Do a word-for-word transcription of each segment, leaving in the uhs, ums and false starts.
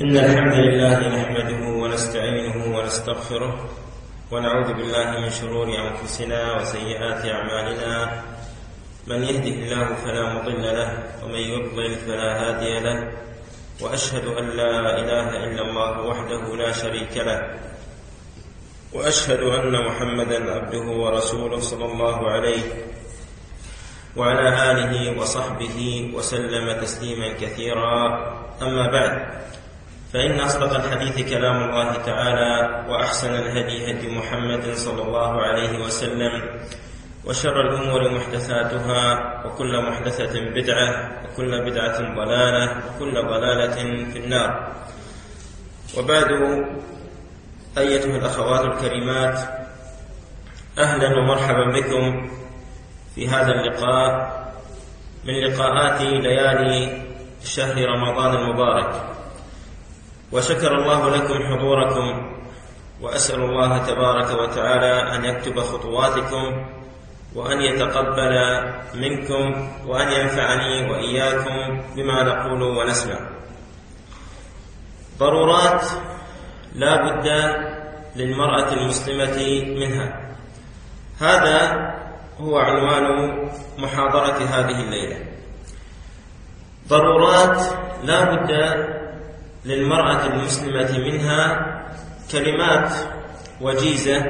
إن الحمد لله نحمده ونستعينه ونستغفره ونعوذ بالله من شرور أنفسنا وسيئات أعمالنا. من يهده الله فلا مضل له ومن يضلل فلا هادي له، وأشهد أن لا إله إلا الله وحده لا شريك له، وأشهد أن محمدا عبده ورسوله صلى الله عليه وعلى آله وصحبه وسلم تسليما كثيرا. أما بعد، فإن أصدق الحديث كلام الله تعالى، وأحسن الهدي هدي محمد صلى الله عليه وسلم، وشر الأمور محدثاتها، وكل محدثة بدعة، وكل بدعة ضلالة، وكل ضلالة في النار. وبعد، أيتها الأخوات الكريمات، أهلا ومرحبا بكم في هذا اللقاء من لقاءات ليالي شهر رمضان المبارك، وشكر الله لكم حضوركم، وأسأل الله تبارك وتعالى أن يكتب خطواتكم، وأن يتقبل منكم، وأن ينفعني وإياكم بما نقول ونسمع. ضرورات لا بد للمرأة المسلمة منها، هذا هو عنوان محاضرة هذه الليلة. ضرورات لا بد للمرأة المسلمة منها، كلمات وجيزة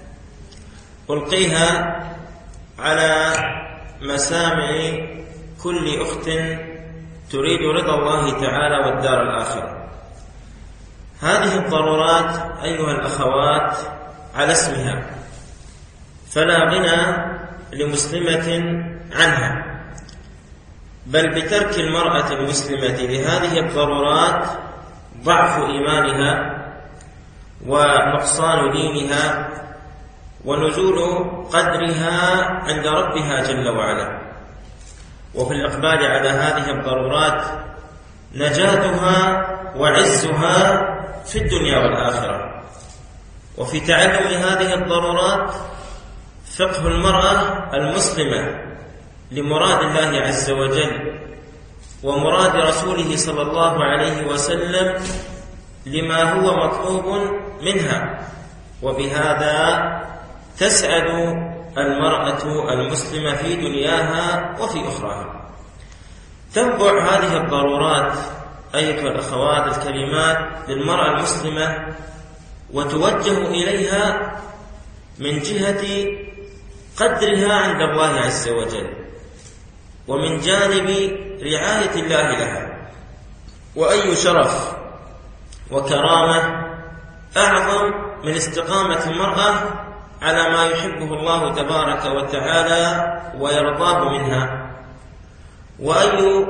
ألقيها على مسامع كل أخت تريد رضا الله تعالى والدار الآخرة. هذه الضرورات أيها الأخوات على اسمها، فلا غنى لمسلمة عنها، بل بترك المرأة المسلمة لهذه الضرورات ضعف إيمانها ونقصان دينها ونزول قدرها عند ربها جل وعلا. وفي الإقبال على هذه الضرورات نجاتها وعزها في الدنيا والآخرة. وفي تعلم هذه الضرورات فقه المرأة المسلمة لمراد الله عز وجل ومراد رسوله صلى الله عليه وسلم لما هو مطلوب منها، وبهذا تسعد المرأة المسلمة في دنياها وفي أخراها. تنبع هذه الضرورات أيها الأخوات الكريمات للمرأة المسلمة، وتوجه إليها من جهة قدرها عند الله عز وجل، ومن جانب رعاية الله لها. وأي شرف وكرامة أعظم من استقامة المرأة على ما يحبه الله تبارك وتعالى ويرضاه منها. وأي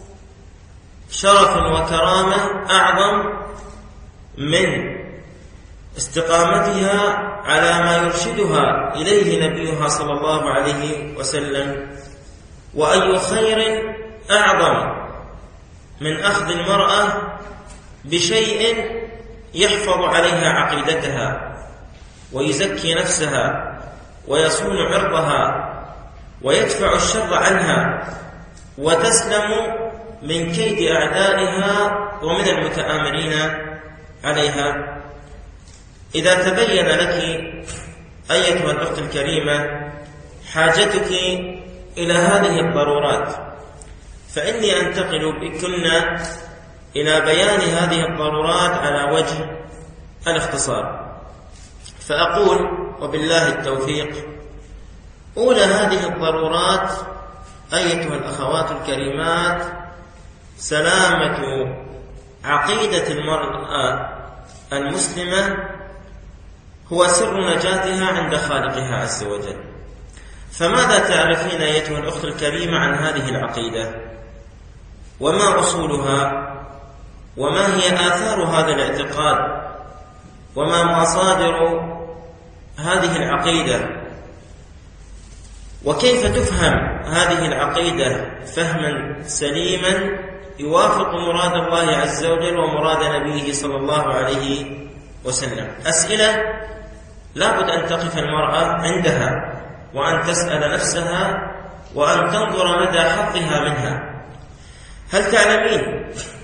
شرف وكرامة أعظم من استقامتها على ما يرشدها إليه نبيها صلى الله عليه وسلم. وأي خير أعظم من أخذ المرأة بشيء يحفظ عليها عقيدتها ويزكي نفسها ويصون عرضها ويدفع الشر عنها وتسلم من كيد أعدائها ومن المتآمرين عليها. إذا تبين لك أيتها الأخت الكريمة حاجتك إلى هذه الضرورات، فإني أنتقل بكن إلى بيان هذه الضرورات على وجه الاختصار. فأقول وبالله التوفيق: أولى هذه الضرورات أيتها الأخوات الكريمات سلامة عقيدة المرأة المسلمة، هو سر نجاتها عند خالقها عز وجل. فماذا تعرفين أيتها الأخت الكريمة عن هذه العقيدة؟ وما أصولها؟ وما هي آثار هذا الاعتقاد؟ وما مصادر هذه العقيدة؟ وكيف تفهم هذه العقيدة فهما سليما يوافق مراد الله عز وجل ومراد نبيه صلى الله عليه وسلم؟ أسئلة لابد أن تقف المرأة عندها، وأن تسأل نفسها، وأن تنظر مدى حظها منها. هل تعلمين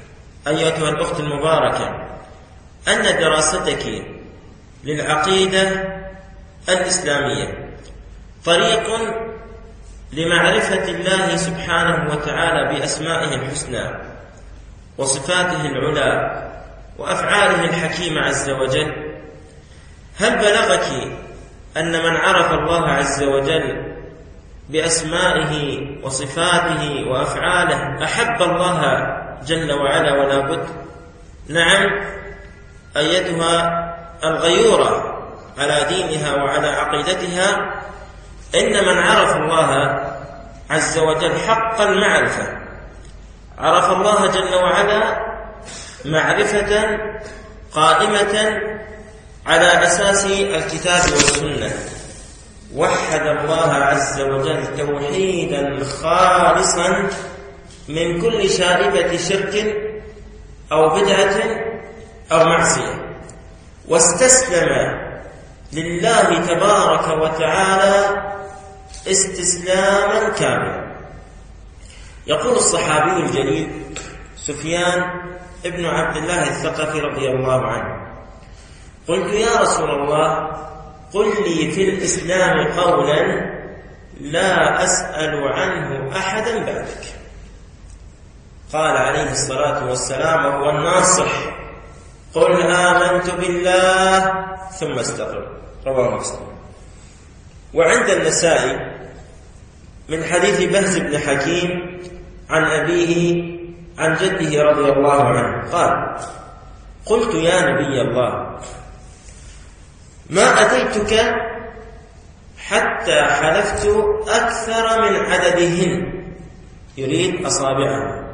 أيتها الأخت المباركة أن دراستك للعقيدة الإسلامية طريق لمعرفة الله سبحانه وتعالى بأسمائه الحسنى وصفاته العلى وأفعاله الحكيمة عز وجل. هل بلغك أن من عرف الله عز وجل بأسمائه وصفاته وأفعاله أحب الله جل وعلا ولا بد؟ نعم أيتها الغيورة على دينها وعلى عقيدتها، إن من عرف الله عز وجل حق المعرفة عرف الله جل وعلا معرفة قائمة على أساس الكتاب والسنة، وحد الله عز وجل توحيدا خالصا من كل شائبة شرك أو بدعة أو معصية، واستسلم لله تبارك وتعالى استسلاما كاملا. يقول الصحابي الجليل سفيان ابن عبد الله الثقفي رضي الله عنه: قلت يا رسول الله قل لي في الإسلام قولا لا أسأل عنه أحدا بعدك. قال عليه الصلاة والسلام وهو الناصح: قل آمنت بالله ثم استقم. رواه مسلم. وعند النسائي من حديث بهز بن حكيم عن أبيه عن جده رضي الله عنه قال: قلت يا نبي الله ما أتيتك حتى حلفت أكثر من عددهن، يريد أصابعه،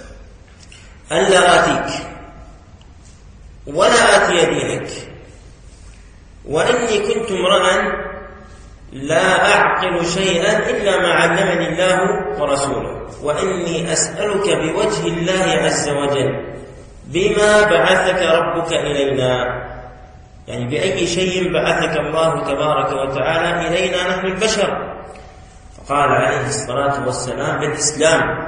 ألا آتيك ولا آتي دينك، وإني كنت امرأ لا أعقل شيئا إلا ما علمني الله ورسوله، وإني أسألك بوجه الله عز وجل بما بعثك ربك إلينا، يعني بأي شيء بعثك الله تبارك وتعالى إلينا نحن البشر. فقال عليه الصلاة والسلام: بالإسلام.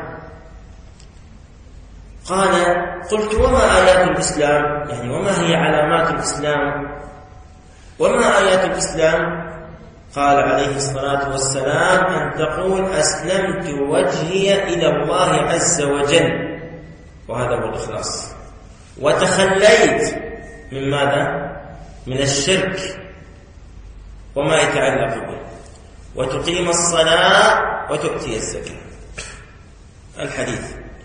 قال: قلت وما آيات الإسلام؟ يعني وما هي علامات الإسلام؟ وما آيات الإسلام؟ قال عليه الصلاة والسلام: أن تقول أسلمت وجهي إلى الله عز وجل، وهذا هو الإخلاص، وتخليت من ماذا؟ من الشرك وما يتعلق به، وتقيم الصلاة وتؤتي الزكاة. الحديث.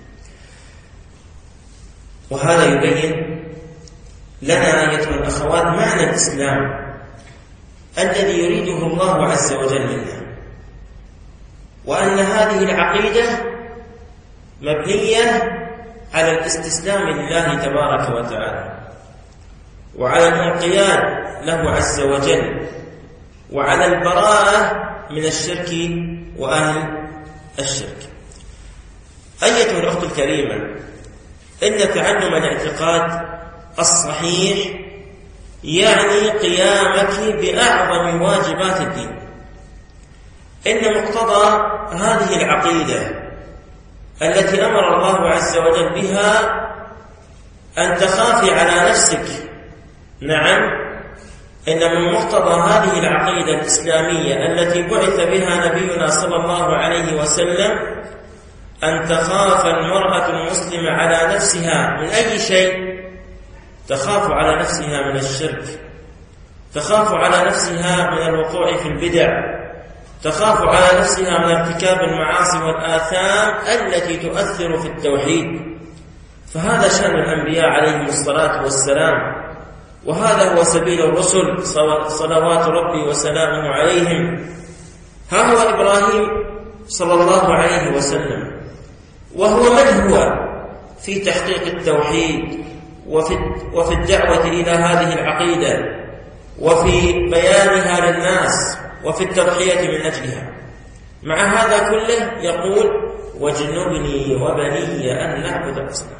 وهذا يبين لنا أيتها الأخوات معنى الإسلام الذي يريده الله عز وجل منا، وأن هذه العقيدة مبنية على الاستسلام لله تبارك وتعالى، وعلى الانقياد له عز وجل، وعلى البراءة من الشرك وأهل الشرك. أيتها الأخت الكريمة، إن تعلم الاعتقاد الصحيح يعني قيامك بأعظم واجبات الدين. إن مقتضى هذه العقيدة التي أمر الله عز وجل بها أن تخافي على نفسك. نعم، إن من مقتضى هذه العقيدة الإسلامية التي بعث بها نبينا صلى الله عليه وسلم أن تخاف المرأة المسلمة على نفسها من أي شيء. تخاف على نفسها من الشرك، تخاف على نفسها من الوقوع في البدع، تخاف على نفسها من ارتكاب المعاصي والآثام التي تؤثر في التوحيد. فهذا شأن الأنبياء عليهم الصلاة والسلام، وهذا هو سبيل الرسل صلوات ربي وسلامه عليهم. ها هو إبراهيم صلى الله عليه وسلم، وهو من هو في تحقيق التوحيد وفي وفي الدعوة إلى هذه العقيدة وفي بيانها للناس وفي التضحية من أجلها. مع هذا كله يقول: واجنبني وبني أن نعبد الأصنام.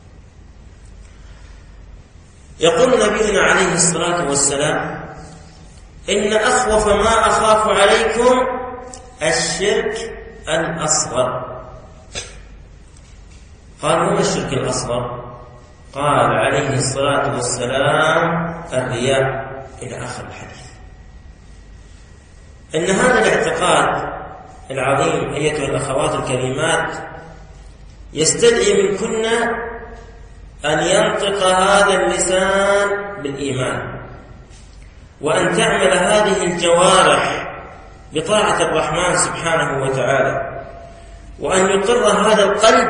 يقول نبينا عليه الصلاة والسلام: إن أخوف ما أخاف عليكم الشرك الأصغر. قال: وما الشرك الأصغر؟ قال عليه الصلاة والسلام: الرياء، إلى آخر الحديث. إن هذا الاعتقاد العظيم أيتها الأخوات الكريمات يستدعي منكن أن ينطق هذا اللسان بالإيمان، وأن تعمل هذه الجوارح بطاعة الرحمن سبحانه وتعالى، وأن يقر هذا القلب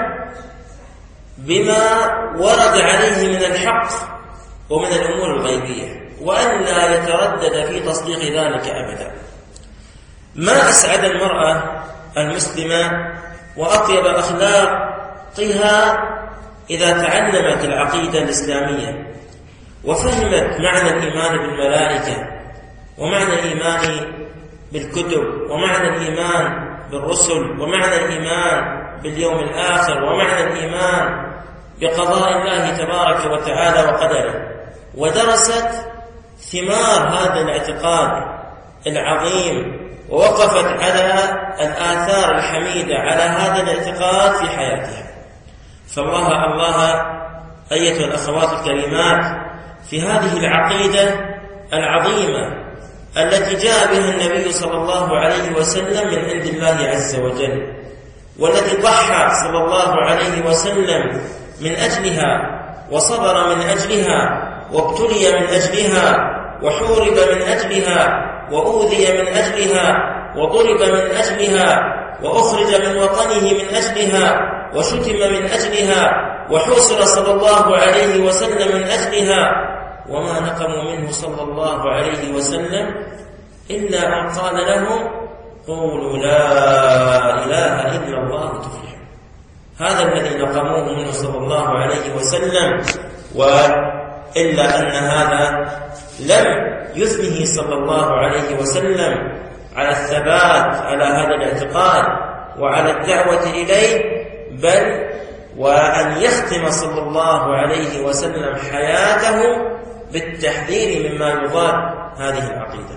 بما ورد عليه من الحق ومن الأمور الغيبية، وأن لا يتردد في تصديق ذلك أبدا. ما أسعد المرأة المسلمة وأطيب أخلاقها إذا تعلمت العقيدة الإسلامية وفهمت معنى الإيمان بالملائكة، ومعنى الإيمان بالكتب، ومعنى الإيمان بالرسل، ومعنى الإيمان باليوم الآخر، ومعنى الإيمان بقضاء الله تبارك وتعالى وقدره، ودرست ثمار هذا الاعتقاد العظيم، ووقفت على الآثار الحميدة على هذا الاعتقاد في حياتها. فالله الله أيتها الأخوات الكريمات في هذه العقيدة العظيمة التي جاء بها النبي صلى الله عليه وسلم من عند الله عز وجل، والتي ضحى صلى الله عليه وسلم من أجلها، وصبر من أجلها، وابتلي من أجلها، وحورب من أجلها، وأوذي من أجلها، وضرب من أجلها، وأخرج من وطنه من أجلها، وشتم من أجلها، وحوصر صلى الله عليه وسلم من أجلها، وما نقموا منه صلى الله عليه وسلم إلا أن قال لهم: قولوا لا إله إلا الله تفلحوا. هذا الذي نقموه منه صلى الله عليه وسلم، وإلا أن هذا لم يثنه صلى الله عليه وسلم على الثبات على هذا الاعتقاد وعلى الدعوة إليه، بل وأن يختم صلى الله عليه وسلم حياته بالتحذير مما يضاد هذه العقيدة.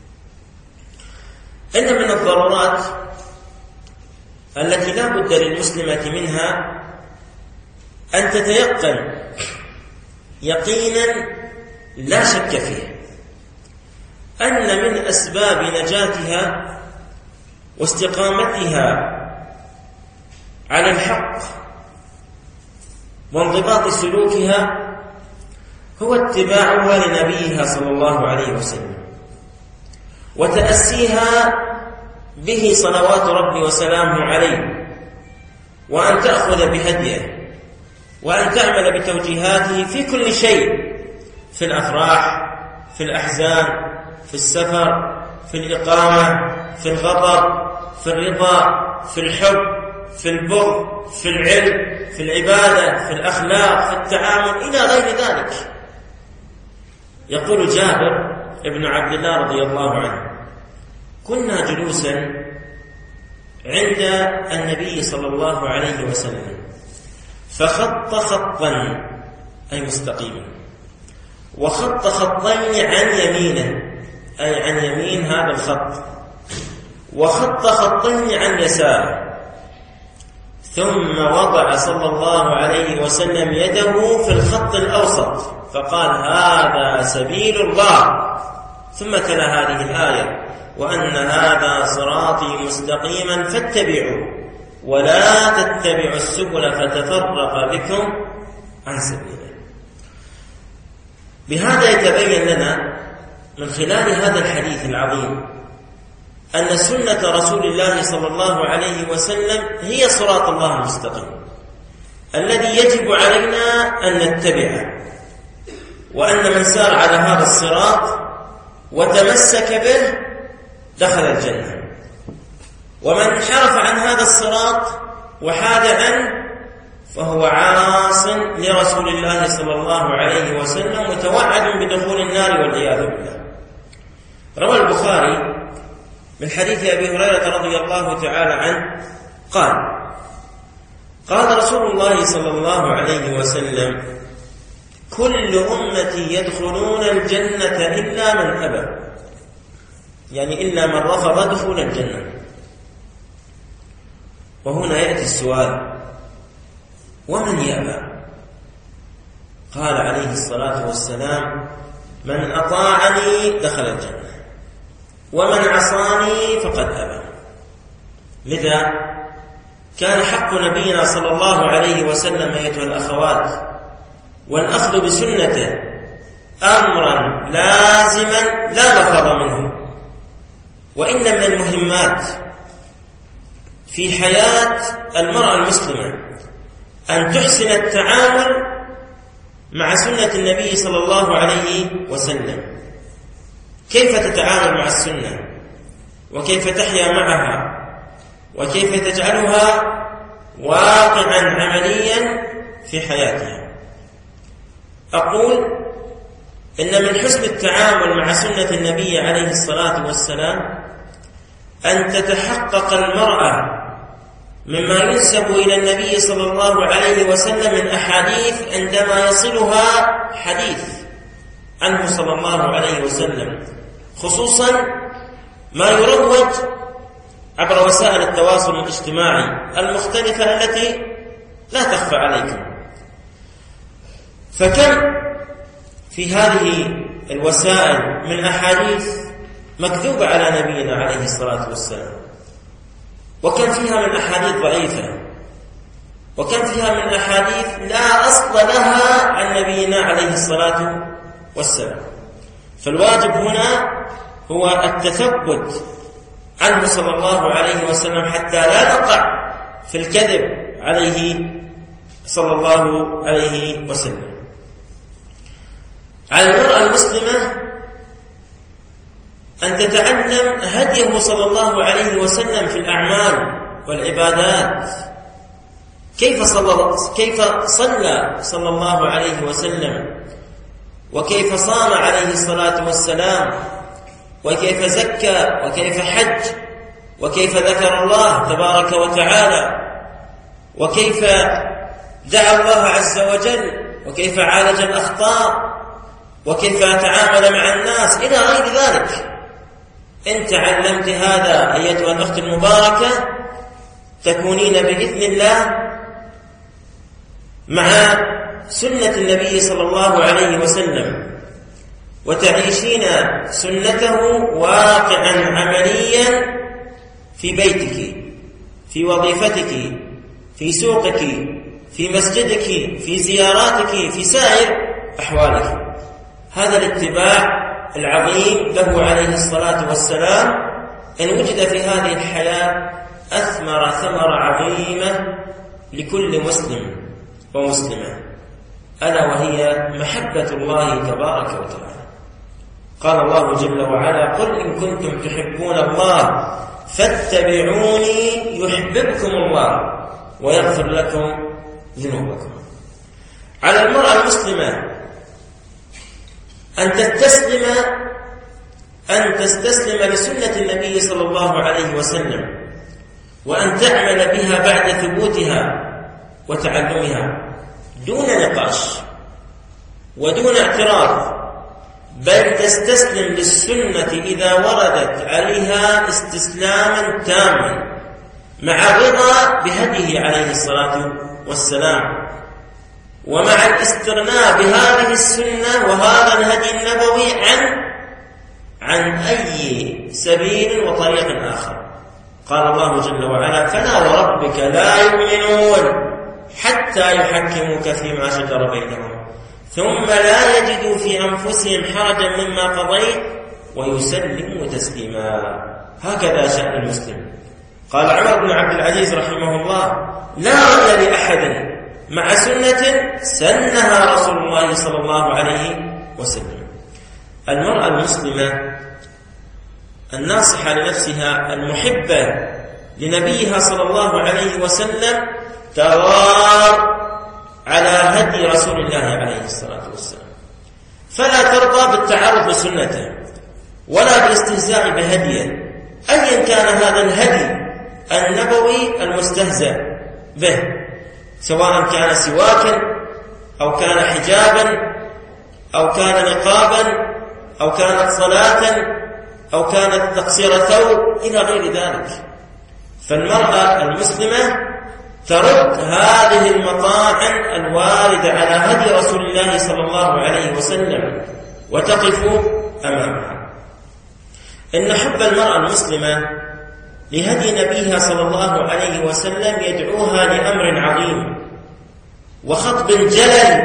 إن من الضرورات التي لا بد للمسلمة منها أن تتيقن يقينا لا شك فيه أن من أسباب نجاتها واستقامتها على الحق وانضباط سلوكها هو اتباعها لنبيها صلى الله عليه وسلم، وتأسيها به صلوات ربي وسلامه عليه، وأن تأخذ بهديه، وأن تعمل بتوجيهاته في كل شيء، في الأفراح، في الأحزان، في السفر، في الإقامة، في الغضب، في الرضا، في الحب، في البغض، في العلم، في العبادة، في الأخلاق، في التعامل، إلى غير ذلك. يقول جابر ابن عبد الله رضي الله عنه: كنا جلوسا عند النبي صلى الله عليه وسلم فخط خطا، أي مستقيما، وخط خطين عن يمينه، أي عن يمين هذا الخط، وخط خطين عن يساره، ثم وضع صلى الله عليه وسلم يده في الخط الأوسط فقال: هذا سبيل الله، ثم تلا هذه الآية: وأن هذا صراطي مستقيما فاتبعوا ولا تتبعوا السبل فتفرق بكم عن سبيله. بهذا يتبين لنا من خلال هذا الحديث العظيم أن سنة رسول الله صلى الله عليه وسلم هي صراط الله المستقيم الذي يجب علينا أن نتبعه، وأن من سار على هذا الصراط وتمسك به دخل الجنة، ومن انحرف عن هذا الصراط وحاد عنه فهو عاص لرسول الله صلى الله عليه وسلم متوعد بدخول النار والعياذ بالله. روى البخاري من حديث أبي هريرة رضي الله تعالى عنه قال: قال رسول الله صلى الله عليه وسلم: كل أمتي يدخلون الجنة إلا من أبى، يعني إلا من رفض دخول الجنة. وهنا يأتي السؤال: ومن يأبى؟ قال عليه الصلاة والسلام: من أطاعني دخل الجنة ومن عصاني فقد أبى. لذا كان حق نبينا صلى الله عليه وسلم أيتها الأخوات والأخذ بسنته أمرا لازما لا مفر منه. وإن من المهمات في حياة المرأة المسلمة أن تحسن التعامل مع سنة النبي صلى الله عليه وسلم. كيف تتعامل مع السنة، وكيف تحيا معها، وكيف تجعلها واقعا عمليا في حياتها. أقول إن من حسن التعامل مع سنة النبي عليه الصلاة والسلام أن تتحقق المرأة مما ينسب إلى النبي صلى الله عليه وسلم من أحاديث عندما يصلها حديث عنه صلى الله عليه وسلم، خصوصا ما يروج عبر وسائل التواصل الاجتماعي المختلفة التي لا تخفى عليكم. فكم في هذه الوسائل من أحاديث مكذوبة على نبينا عليه الصلاة والسلام، وكم فيها من أحاديث ضعيفة، وكم فيها من أحاديث لا أصل لها عن نبينا عليه الصلاة والسلام. فالواجب هنا هو التثبت عنه صلى الله عليه وسلم حتى لا نقع في الكذب عليه صلى الله عليه وسلم. على المرأة المسلمة أن تتعلم هديه صلى الله عليه وسلم في الأعمال والعبادات. كيف صلى كيف صلى صلى الله عليه وسلم، وكيف صام عليه الصلاة والسلام، وكيف زكى، وكيف حج، وكيف ذكر الله تبارك وتعالى، وكيف دعا الله عز وجل، وكيف عالج الأخطاء، وكيف تعامل مع الناس إلى غير ذلك. إن تعلمت هذا أيتها الأخت المباركة تكونين بإذن الله مع سنة النبي صلى الله عليه وسلم، وتعيشين سنته واقعا عمليا في بيتك، في وظيفتك، في سوقك، في مسجدك، في زياراتك، في سائر أحوالك. هذا الاتباع العظيم له عليه الصلاة والسلام إن وجد في هذه الحياة أثمر ثمرة عظيمة لكل مسلم ومسلمة، ألا وهي محبة الله تبارك وتعالى. قال الله جل وعلا: قل إن كنتم تحبون الله فاتبعوني يحببكم الله ويغفر لكم ذنوبكم. على المرأة المسلمة أن تستسلم أن تستسلم لسنة النبي صلى الله عليه وسلم، وأن تعمل بها بعد ثبوتها وتعلمها دون نقاش ودون اعتراض، بل تستسلم للسنة إذا وردت عليها استسلاما تاما مع الرضا بهديه عليه الصلاة والسلام، ومع الاستغناء بهذه السنة وهذا الهدي النبوي عن عن أي سبيل وطريق آخر. قال الله جل وعلا: فلا وربك لا يؤمنون حتى يحكموك فيما شجر بينهم ثم لا يجدوا في أنفسهم حرجا مما قضيت ويسلموا تسليما. هكذا شأن المسلم. قال عمر بن عبد العزيز رحمه الله: لا رأي لأحد مع سنة سنها رسول الله صلى الله عليه وسلم. المرأة المسلمة الناصحة لنفسها المحبة لنبيها صلى الله عليه وسلم تغار على هدي رسول الله عليه الصلاة والسلام، فلا ترضى بالتعرض لسنته ولا بالاستهزاء بهديه أيا كان هذا الهدي النبوي المستهزأ به، سواء كان سواكا أو كان حجابا أو كان نقابا أو كانت صلاة أو كانت تقصير ثوب إلى غير ذلك. فالمرأة المسلمة ترد هذه المطاعن الواردة على هدي رسول الله صلى الله عليه وسلم وتقف أمامها. إن حب المرأة المسلمة لهدي نبيها صلى الله عليه وسلم يدعوها لأمر عظيم وخطب جلل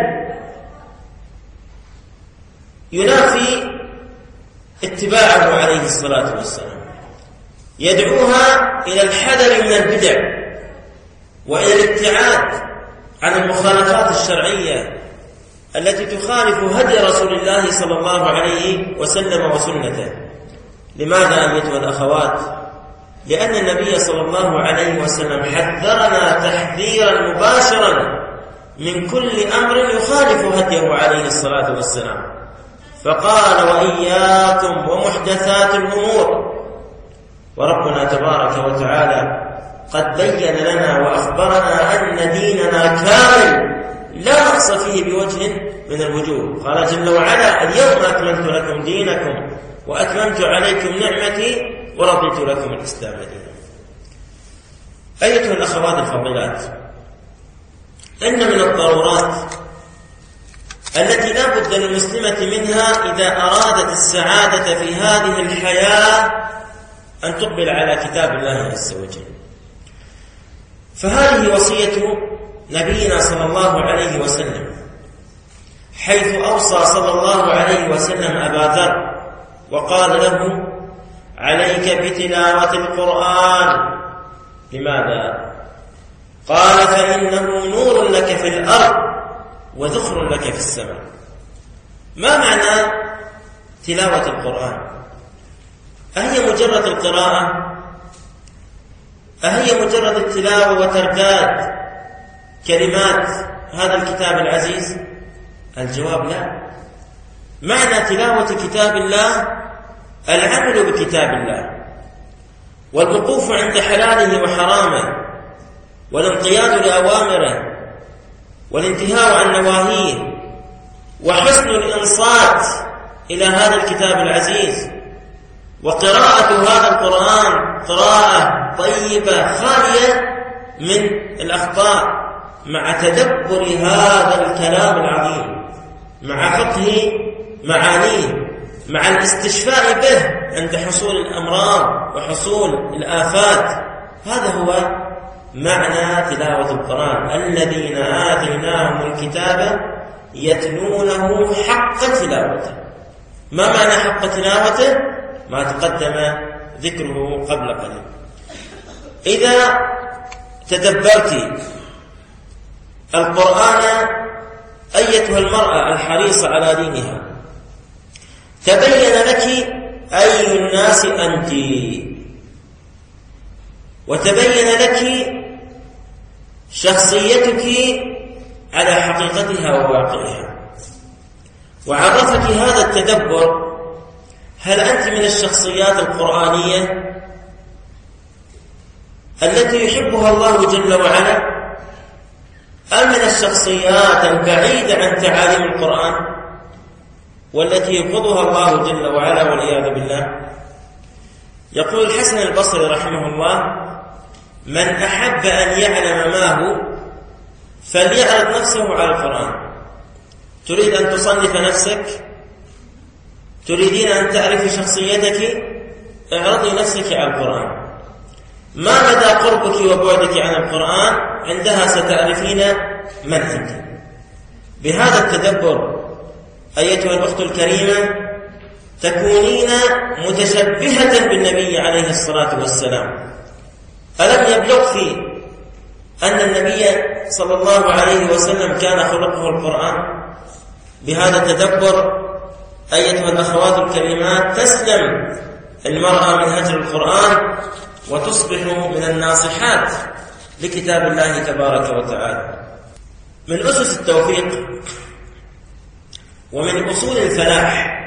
ينافي اتباعه عليه الصلاة والسلام، يدعوها إلى الحذر من البدع وإلى الابتعاد عن المخالفات الشرعية التي تخالف هدي رسول الله صلى الله عليه وسلم وسنته. لماذا أيتها الأخوات؟ لأن النبي صلى الله عليه وسلم حذرنا تحذيرا مباشرا من كل أمر يخالف هديه عليه الصلاة والسلام، فقال: وإياكم ومحدثات الأمور. وربنا تبارك وتعالى قد بين لنا وأخبرنا أن ديننا كامل لا نقص فيه بوجه من الوجوه. قال جل وعلا: اليوم أكملت لكم دينكم وأتممت عليكم نعمتي ورضيت لكم الإسلام دينا. أيتها الأخوات الفضيلات، إن من الضرورات التي لا بد للمسلمة منها إذا أرادت السعادة في هذه الحياة أن تقبل على كتاب الله عز وجل. فهذه وصية نبينا صلى الله عليه وسلم، حيث أوصى صلى الله عليه وسلم أبا ذر وقال له: عليك بتلاوة القرآن. لماذا؟ قال: فإنه نور لك في الأرض وذخر لك في السماء. ما معنى تلاوة القرآن؟ أهي مجرد القراءة؟ أهي مجرد التلاوة وترداد كلمات هذا الكتاب العزيز؟ الجواب لا. معنى تلاوة كتاب الله العمل بكتاب الله، والوقوف عند حلاله وحرامه، والانقياد لأوامره، والانتهاء عن نواهيه، وحسن الإنصات إلى هذا الكتاب العزيز، وقراءة هذا القرآن قراءة طيبة خالية من الأخطاء، مع تدبر هذا الكلام العظيم، مع فقه معانيه، مع الاستشفاء به عند حصول الأمراض وحصول الآفات. هذا هو معنى تلاوة القرآن: الذين آتيناهم الكتاب يتلونه حق تلاوته. ما معنى حق تلاوته؟ ما تقدم ذكره قبل قليل. إذا تدبرت القرآن أيتها المرأة الحريصة على دينها، تبين لك أي الناس أنت، وتبين لك شخصيتك على حقيقتها وواقعها، وعرفك هذا التدبر هل أنت من الشخصيات القرآنية التي يحبها الله جل وعلا، أم من الشخصيات البعيدة عن تعاليم القرآن والتي يبغضها الله جل وعلا والعياذ بالله؟ يقول الحسن البصري رحمه الله: من أحب أن يعلم ما هو فليعرض نفسه على القرآن. تريد أن تصنف نفسك؟ تريدين أن تعرفي شخصيتك؟ اعرضي نفسك على القرآن. ما مدى قربك وبعدك عن القرآن؟ عندها ستعرفين من أنت. بهذا التدبر أيتها الأخت الكريمة تكونين متشبهة بالنبي عليه الصلاة والسلام. ألم يبلغ في أن النبي صلى الله عليه وسلم كان خلقه القرآن؟ بهذا التدبر أيتها الأخوات الكريمات تسلم المرأة من هجر القرآن وتصبح من الناصحات لكتاب الله تبارك وتعالى. من أسس التوفيق ومن أصول الفلاح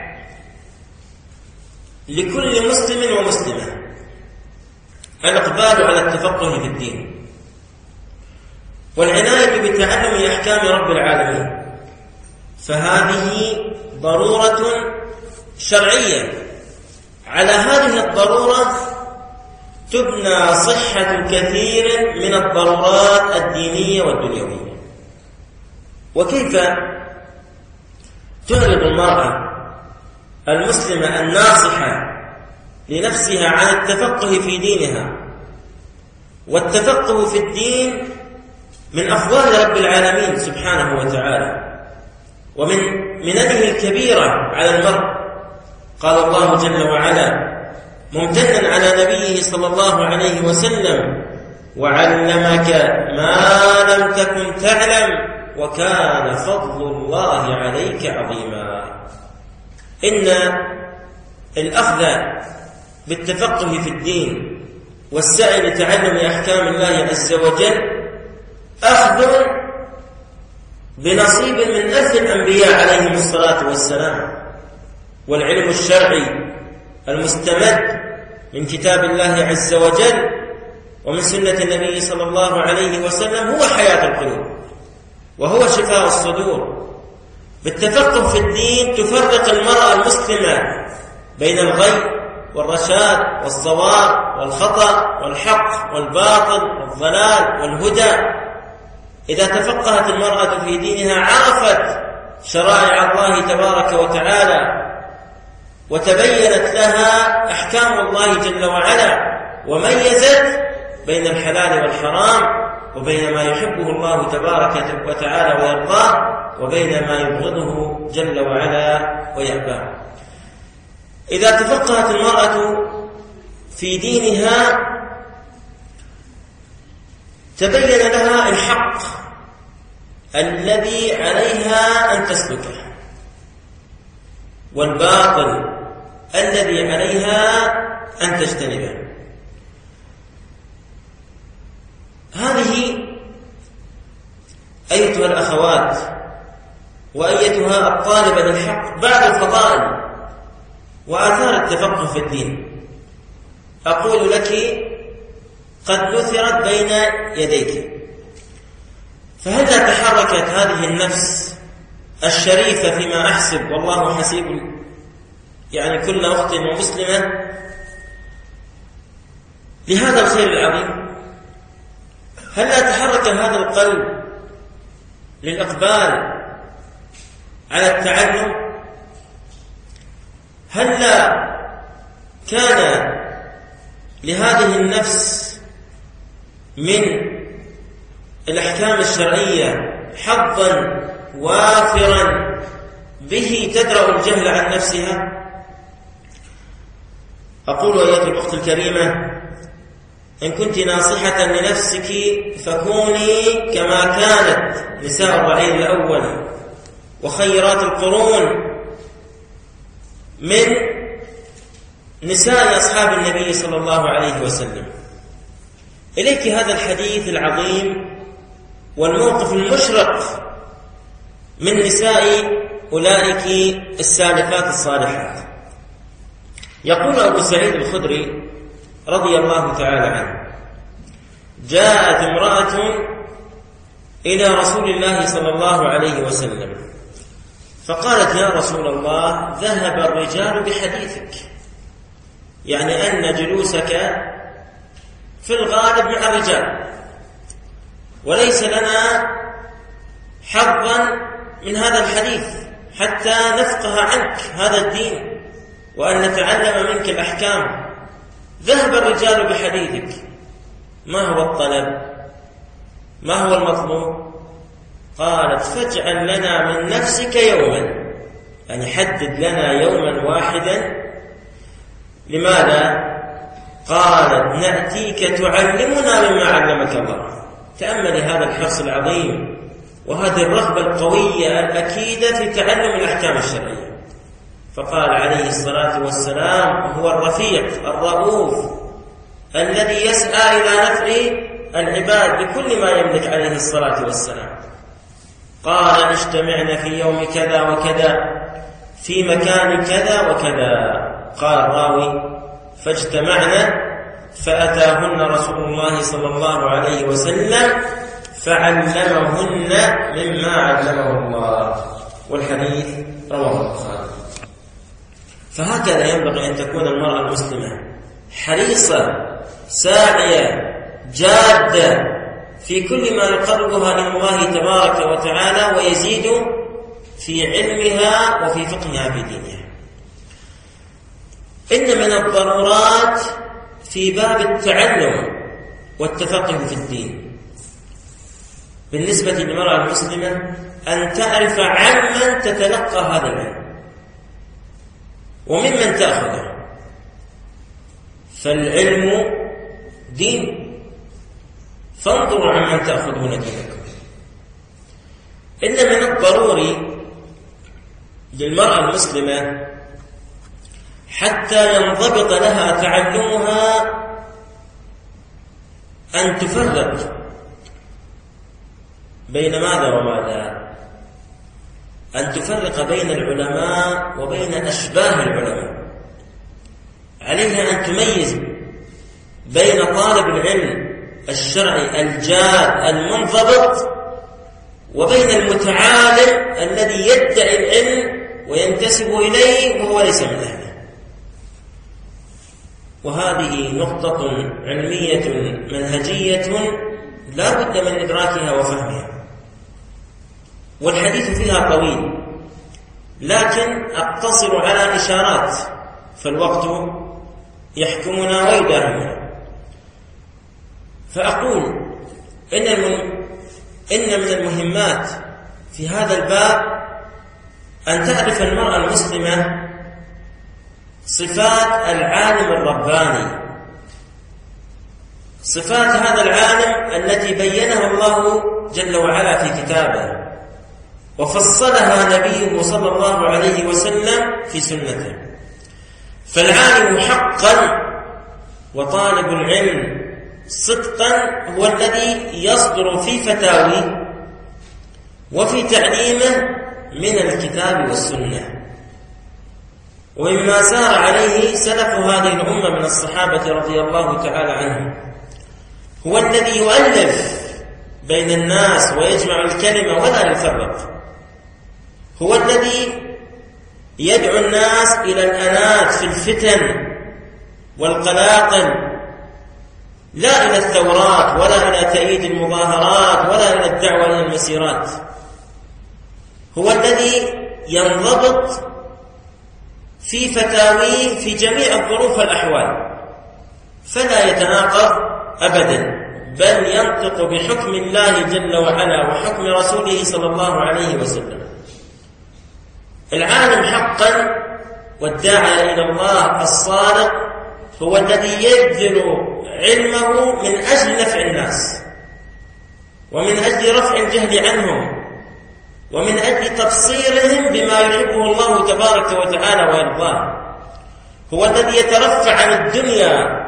لكل مسلم ومسلمة الإقبال على التفقه في الدين والعناية بتعلم أحكام رب العالمين، فهذه ضرورة شرعية. على هذه الضرورة تبنى صحة كثير من الضرورات الدينية والدنيوية. وكيف تعرض المرأة المسلمة الناصحة لنفسها عن التفقه في دينها؟ والتفقه في الدين من أفضال رب العالمين سبحانه وتعالى، ومن مننه الكبيرة على المرء. قال الله جل وعلا ممتنا على نبيه صلى الله عليه وسلم: وعلمك ما لم تكن تعلم وكان فضل الله عليك عظيما. إن الأخذ بالتفقه في الدين والسعي لتعلم أحكام الله عز وجل أخذ بنصيب من أثر الأنبياء عليهم الصلاة والسلام، والعلم الشرعي المستمد من كتاب الله عز وجل ومن سنة النبي صلى الله عليه وسلم هو حياة القلوب وهو شفاء الصدور. بالتفقه في الدين تفرق المرأة المسلمة بين الغي والرشاد والصواب والخطأ والحق والباطل والضلال والهدى. إذا تفقهت المرأة في دينها عرفت شرائع الله تبارك وتعالى وتبينت لها أحكام الله جل وعلا، وميزت بين الحلال والحرام وبين ما يحبه الله تبارك وتعالى ويرضاه وبين ما يبغضه جل وعلا ويأباه. إذا تفقهت المرأة في دينها تبين لها الحق الذي عليها أن تسلكه والباطل الذي عليها أن تجتنبه. هذه أيتها الأخوات وأيتها الطالبة للحق بعد الفضائل وآثار التفقه في الدين أقول لك قد نثرت بين يديك، فهلا تحركت هذه النفس الشريفة فيما أحسب والله حسيب يعني كل أخت ومسلمة لهذا الخير العظيم؟ هلا تحرك هذا القلب للإقبال على التعلم؟ هلا كان لهذه النفس من الأحكام الشرعية حظا وافرا به تدرأ الجهل عن نفسها؟ أقول أيها الأخت الكريمة إن كنت ناصحة لنفسك فكوني كما كانت نساء الرعيل الأول وخيرات القرون من نساء أصحاب النبي صلى الله عليه وسلم. إليك هذا الحديث العظيم والموقف المشرق من نساء أولئك السالفات الصالحات. يقول أبو سعيد الخدري رضي الله تعالى عنه: جاءت امرأة إلى رسول الله صلى الله عليه وسلم فقالت: يا رسول الله، ذهب الرجال بحديثك، يعني أن جلوسك في الغالب مع الرجال وليس لنا حظا من هذا الحديث حتى نفقه عنك هذا الدين وأن نتعلم منك الأحكام. ذهب الرجال بحديثك، ما هو الطلب؟ ما هو المطلوب؟ قالت: فاجعل لنا من نفسك يوما، يعني حدد لنا يوما واحدا. لماذا؟ قالت: نأتيك تعلمنا مما علمك الله. تأمل هذا الحرص العظيم وهذه الرغبة القوية الأكيدة في تعلم الأحكام الشرعية. فقال عليه الصلاة والسلام: هو الرفيق الرؤوف الذي يسعى إلى نفع العباد بكل ما يملك عليه الصلاة والسلام. قال: اجتمعنا في يوم كذا وكذا في مكان كذا وكذا. قال الراوي: فاجتمعنا فأتاهن رسول الله صلى الله عليه وسلم فعلمهن مما علمه الله. والحديث رواه البخاري. فهكذا ينبغي أن تكون المرأة المسلمة حريصة ساعية جادة في كل ما يقربها إلى الله تبارك وتعالى ويزيد في علمها وفي فقهها في دينها. إن من الضرورات في باب التعلم والتفقه في الدين بالنسبة للمرأة المسلمة أن تعرف عمن تتلقى هذا العلم وممن تأخذه، فالعلم دين، فانظروا عمن تأخذون دينكم. إن من الضروري للمرأة المسلمة حتى ينضبط لها تعلمها أن تفرق بين ماذا وماذا، أن تفرق بين العلماء وبين أشباه العلماء. عليها أن تميز بين طالب العلم الشرعي الجاد المنضبط وبين المتعالم الذي يدعي العلم وينتسب إليه وهو ليس من أهله. وهذه نقطة علمية منهجية لا بد من إدراكها وفهمها، والحديث فيها طويل، لكن أقتصر على إشارات فالوقت يحكمنا ويداهمنا. فأقول إن إن من المهمات في هذا الباب أن تعرف المرأة المسلمة صفات العالم الرباني، صفات هذا العالم التي بينها الله جل وعلا في كتابه وفصلها نبيه صلى الله عليه وسلم في سنته. فالعالم حقا وطالب العلم صدقا هو الذي يصدر في فتاويه وفي تعليمه من الكتاب والسنة، ومما سار عليه سلف هذه الأمة من الصحابة رضي الله تعالى عنهم. هو الذي يؤلف بين الناس ويجمع الكلمة ولا يفرق، هو الذي يدعو الناس إلى الأنات في الفتن والقلاقل، لا إلى الثورات ولا إلى تأييد المظاهرات ولا إلى الدعوة إلى المسيرات. هو الذي ينضبط في فتاويه في جميع الظروف والأحوال، فلا يتناقض أبدا، بل ينطق بحكم الله جل وعلا وحكم رسوله صلى الله عليه وسلم. العالم حقا والداعي إلى الله الصادق هو الذي يبذل علمه من أجل نفع الناس ومن أجل رفع الجهل عنهم ومن أجل تبصيرهم بما يحبه الله تبارك وتعالى ويرضاه. هو الذي يترفع عن الدنيا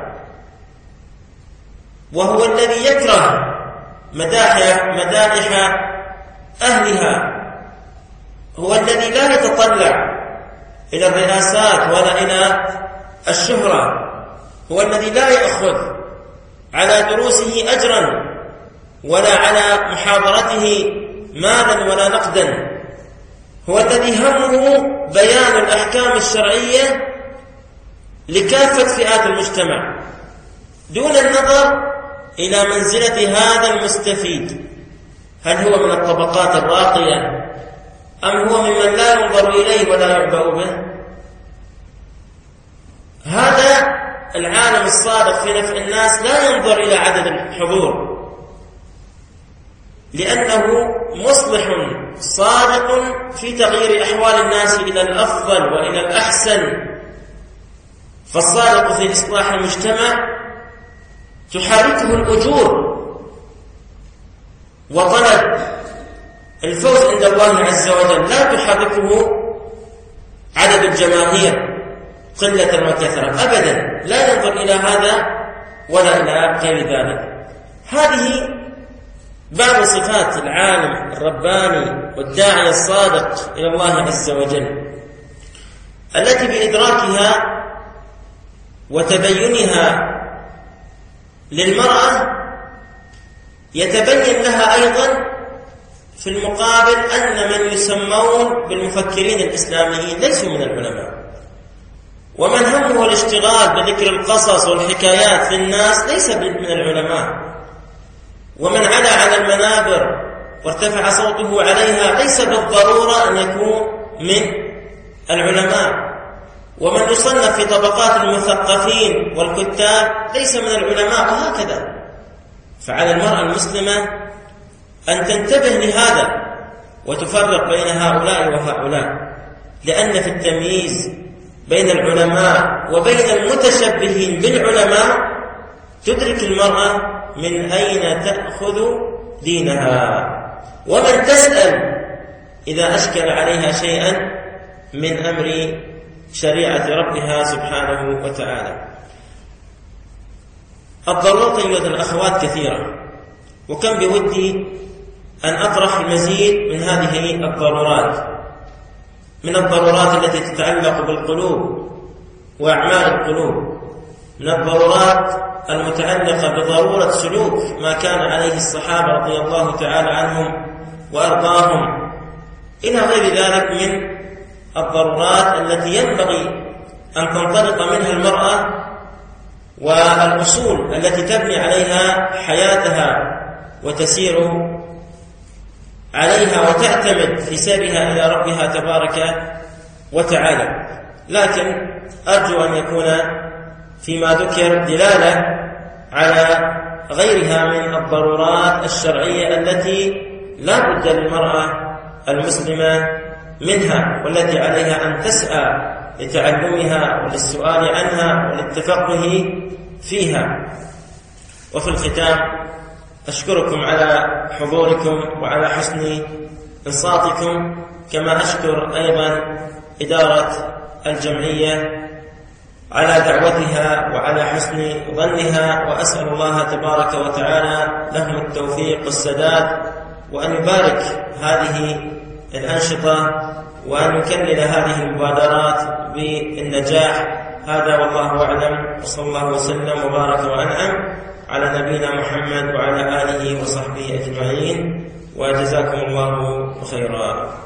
وهو الذي يكره مداح مدائح أهلها. هو الذي لا يتطلع إلى الرئاسات ولا إلى الشهرة. هو الذي لا يأخذ على دروسه أجرا ولا على محاضرته مالا ولا نقدا. هو الذي همه بيان الأحكام الشرعية لكافة فئات المجتمع دون النظر إلى منزلة هذا المستفيد، هل هو من الطبقات الراقية أم هو ممن لا ينظر إليه ولا يعبأ به. هذا العالم الصادق في نفع الناس لا ينظر إلى عدد الحضور، لأنه مصلح صادق في تغيير أحوال الناس إلى الأفضل وإلى الأحسن. فالصادق في إصلاح المجتمع تحركه الأجور وطلب الفوز عند الله عز وجل، لا تحركه عدد الجماهير قلة وكثرة أبدا، لا ينظر إلى هذا ولا إلى غير ذلك. هذه بعض صفات العالم الرباني والداعي الصادق إلى الله عز وجل التي بإدراكها وتبينها للمرأة يتبين لها أيضا في المقابل أن من يسمون بالمفكرين الإسلاميين ليسوا من العلماء، ومن همه الاشتغال بذكر القصص والحكايات للناس ليس من العلماء، ومن علا على المنابر وارتفع صوته عليها ليس بالضرورة أن يكون من العلماء، ومن يصنف في طبقات المثقفين والكتاب ليس من العلماء، وهكذا. فعلى المرأة المسلمة أن تنتبه لهذا وتفرق بين هؤلاء وهؤلاء، لأن في التمييز بين العلماء وبين المتشبهين بالعلماء تدرك المرأة من أين تأخذ دينها، ومن تسأل إذا أشكل عليها شيئا من أمر شريعة ربها سبحانه وتعالى. الضرورات أيها الأخوات كثيرة، وكم بودي أن أطرح المزيد من هذه الضرورات، من الضرورات التي تتعلق بالقلوب وأعمال القلوب، من الضرورات المتعلقة بضرورة سلوك ما كان عليه الصحابة رضي الله تعالى عنهم وأرضاهم، إلى غير ذلك من الضرورات التي ينبغي أن تنطلق منها المرأة، والأصول التي تبني عليها حياتها وتسير عليها وتعتمد في سيرها إلى ربها تبارك وتعالى. لكن أرجو أن يكون فيما ذكر دلالة على غيرها من الضرورات الشرعية التي لا بد للمرأة المسلمة منها، والتي عليها أن تسعى لتعلمها وللسؤال عنها وللتفقه فيها. وفي الختام أشكركم على حضوركم وعلى حسن إنصاتكم، كما أشكر أيضا إدارة الجمعية على دعوتها وعلى حسن ظنها، وأسأل الله تبارك وتعالى لهم التوفيق والسداد، وأن يبارك هذه الأنشطة وأن يكلل هذه المبادرات بالنجاح. هذا والله أعلم، وصلى الله وسلم وبارك وأنعم على نبينا محمد وعلى آله وصحبه أجمعين، وجزاكم الله خيرا.